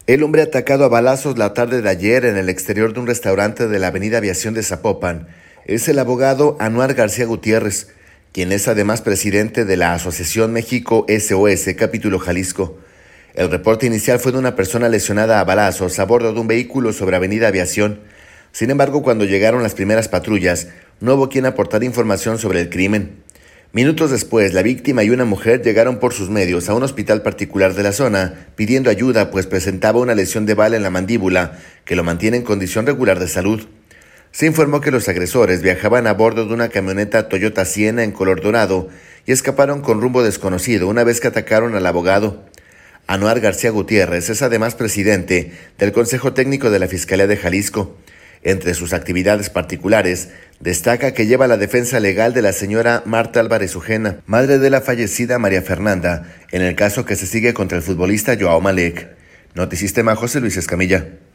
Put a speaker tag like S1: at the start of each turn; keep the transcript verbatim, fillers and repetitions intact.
S1: El hombre atacado a balazos la tarde de ayer en el exterior de un restaurante de la avenida Aviación de Zapopan es el abogado Anuar García Gutiérrez, quien es además presidente de la Asociación México S O S, capítulo Jalisco. El reporte inicial fue de una persona lesionada a balazos a bordo de un vehículo sobre avenida Aviación. Sin embargo, cuando llegaron las primeras patrullas, no hubo quien aportara información sobre el crimen. Minutos después, la víctima y una mujer llegaron por sus medios a un hospital particular de la zona, pidiendo ayuda pues presentaba una lesión de bala en la mandíbula que lo mantiene en condición regular de salud. Se informó que los agresores viajaban a bordo de una camioneta Toyota Siena en color dorado y escaparon con rumbo desconocido una vez que atacaron al abogado. Anuar García Gutiérrez es además presidente del Consejo Técnico de la Fiscalía de Jalisco. Entre sus actividades particulares, destaca que lleva la defensa legal de la señora Marta Álvarez Ujena, madre de la fallecida María Fernanda, en el caso que se sigue contra el futbolista Joao Malek. Notisistema, José Luis Escamilla.